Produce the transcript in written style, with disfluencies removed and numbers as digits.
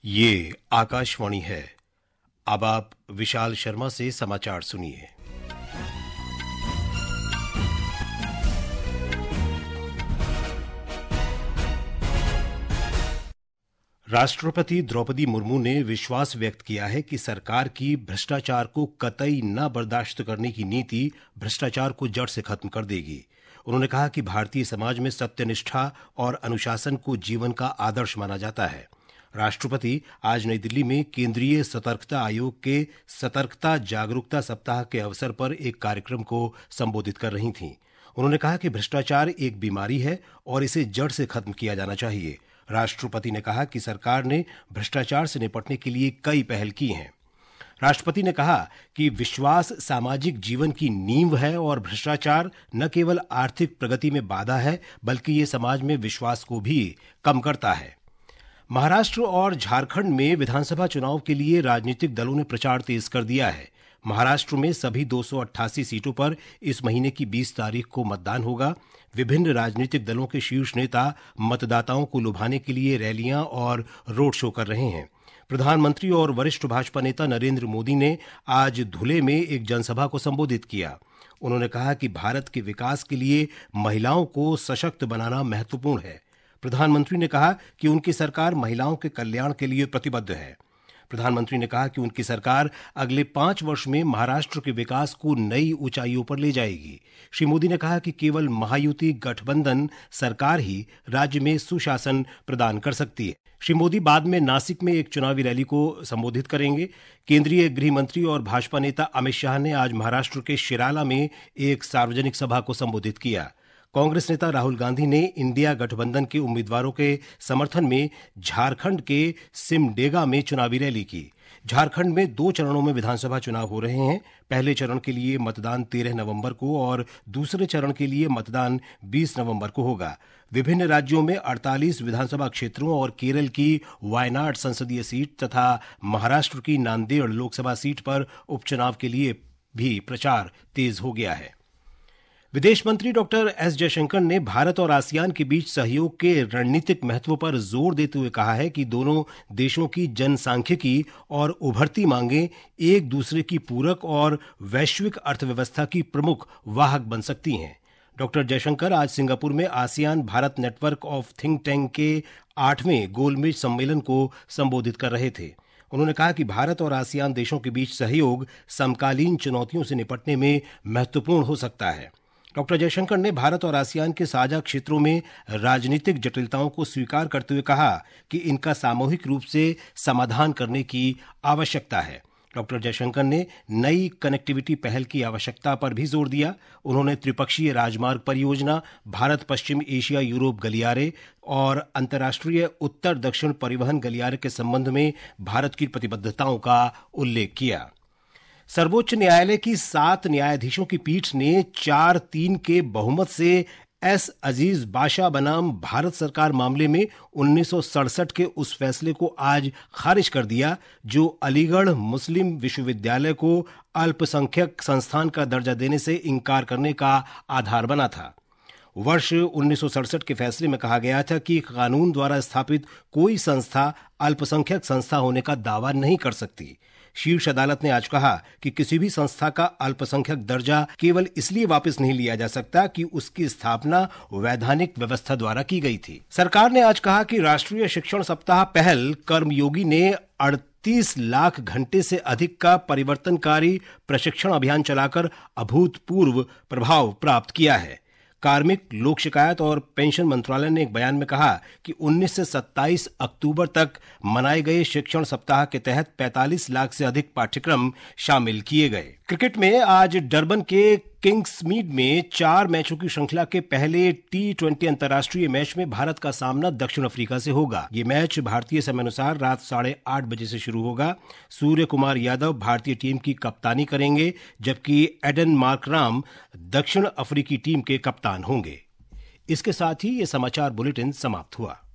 ये आकाशवाणी है। अब आप विशाल शर्मा से समाचार सुनिए। राष्ट्रपति द्रौपदी मुर्मू ने विश्वास व्यक्त किया है कि सरकार की भ्रष्टाचार को कतई न बर्दाश्त करने की नीति भ्रष्टाचार को जड़ से खत्म कर देगी। उन्होंने कहा कि भारतीय समाज में सत्यनिष्ठा और अनुशासन को जीवन का आदर्श माना जाता है। राष्ट्रपति आज नई दिल्ली में केंद्रीय सतर्कता आयोग के सतर्कता जागरूकता सप्ताह के अवसर पर एक कार्यक्रम को संबोधित कर रही थीं। उन्होंने कहा कि भ्रष्टाचार एक बीमारी है और इसे जड़ से खत्म किया जाना चाहिए। राष्ट्रपति ने कहा कि सरकार ने भ्रष्टाचार से निपटने के लिए कई पहल की हैं। राष्ट्रपति ने कहा कि विश्वास सामाजिक जीवन की नींव है और भ्रष्टाचार न केवल आर्थिक प्रगति में बाधा है बल्कि ये समाज में विश्वास को भी कम करता है। महाराष्ट्र और झारखंड में विधानसभा चुनाव के लिए राजनीतिक दलों ने प्रचार तेज कर दिया है। महाराष्ट्र में सभी 288 सीटों पर इस महीने की 20 तारीख को मतदान होगा। विभिन्न राजनीतिक दलों के शीर्ष नेता मतदाताओं को लुभाने के लिए रैलियां और रोड शो कर रहे हैं। प्रधानमंत्री और वरिष्ठ भाजपा नेता नरेंद्र मोदी ने आज धुले में एक जनसभा को संबोधित किया। उन्होंने कहा कि भारत के विकास के लिए महिलाओं को सशक्त बनाना महत्वपूर्ण है। प्रधानमंत्री ने कहा कि उनकी सरकार महिलाओं के कल्याण के लिए प्रतिबद्ध है। प्रधानमंत्री ने कहा कि उनकी सरकार अगले 5 वर्ष में महाराष्ट्र के विकास को नई ऊंचाइयों पर ले जाएगी। श्री मोदी ने कहा कि केवल महायुति गठबंधन सरकार ही राज्य में सुशासन प्रदान कर सकती है। श्री मोदी बाद में नासिक में एक चुनावी रैली को संबोधित करेंगे। केंद्रीय गृह मंत्री और भाजपा नेता अमित शाह ने आज महाराष्ट्र के शिराला में एक सार्वजनिक सभा को संबोधित किया। कांग्रेस नेता राहुल गांधी ने इंडिया गठबंधन के उम्मीदवारों के समर्थन में झारखंड के सिमडेगा में चुनावी रैली की। झारखंड में 2 चरणों में विधानसभा चुनाव हो रहे हैं। पहले चरण के लिए मतदान 13 नवंबर को और दूसरे चरण के लिए मतदान 20 नवंबर को होगा। विभिन्न राज्यों में 48 विधानसभा क्षेत्रों और केरल की वायनाड संसदीय सीट तथा महाराष्ट्र की नांदेड़ लोकसभा सीट पर उपचुनाव के लिए भी प्रचार तेज हो गया है। विदेश मंत्री डॉक्टर एस जयशंकर ने भारत और आसियान के बीच सहयोग के रणनीतिक महत्व पर जोर देते हुए कहा है कि दोनों देशों की जनसांख्यिकी और उभरती मांगें एक दूसरे की पूरक और वैश्विक अर्थव्यवस्था की प्रमुख वाहक बन सकती हैं। डॉक्टर जयशंकर आज सिंगापुर में ASEAN Bharat network of think tank के 8वें गोलमेज सम्मेलन को संबोधित कर रहे थे। उन्होंने कहा कि भारत और आसियान देशों के बीच सहयोग समकालीन चुनौतियों से निपटने में महत्वपूर्ण हो सकता है। डॉक्टर जयशंकर ने भारत और आसियान के साझा क्षेत्रों में राजनीतिक जटिलताओं को स्वीकार करते हुए कहा कि इनका सामूहिक रूप से समाधान करने की आवश्यकता है। डॉक्टर जयशंकर ने नई कनेक्टिविटी पहल की आवश्यकता पर भी जोर दिया। उन्होंने त्रिपक्षीय राजमार्ग परियोजना, भारत पश्चिम एशिया यूरोप गलियारे और अंतर्राष्ट्रीय उत्तर दक्षिण परिवहन गलियारे के संबंध में भारत की प्रतिबद्धताओं का उल्लेख किया। सर्वोच्च न्यायालय की 7 न्यायाधीशों की पीठ ने 4-3 के बहुमत से एस अजीज बाशा बनाम भारत सरकार मामले में 1967 के उस फैसले को आज खारिज कर दिया जो अलीगढ़ मुस्लिम विश्वविद्यालय को अल्पसंख्यक संस्थान का दर्जा देने से इनकार करने का आधार बना था। वर्ष 1967 के फैसले में कहा गया था कि कानून द्वारा स्थापित कोई संस्था अल्पसंख्यक संस्था होने का दावा नहीं कर सकती। शीर्ष अदालत ने आज कहा कि किसी भी संस्था का अल्पसंख्यक दर्जा केवल इसलिए वापस नहीं लिया जा सकता कि उसकी स्थापना वैधानिक व्यवस्था द्वारा की गई थी। सरकार ने आज कहा कि राष्ट्रीय शिक्षण सप्ताह पहल कर्मयोगी ने 38 लाख घंटे से अधिक का परिवर्तनकारी प्रशिक्षण अभियान चलाकर अभूतपूर्व प्रभाव प्राप्त किया है। कार्मिक, लोक शिकायत और पेंशन मंत्रालय ने एक बयान में कहा कि 19 से 27 अक्टूबर तक मनाए गए शिक्षण सप्ताह के तहत 45 लाख से अधिक पाठ्यक्रम शामिल किए गए। क्रिकेट में आज डरबन के किंग्समीड में 4 मैचों की श्रृंखला के पहले T20 अंतर्राष्ट्रीय मैच में भारत का सामना दक्षिण अफ्रीका से होगा। ये मैच भारतीय समयानुसार रात 8:30 बजे से शुरू होगा। सूर्य कुमार यादव भारतीय टीम की कप्तानी करेंगे जबकि एडन मार्कराम दक्षिण अफ्रीकी टीम के कप्तान होंगे। इसके साथ ही ये समाचार बुलेटिन समाप्त हुआ।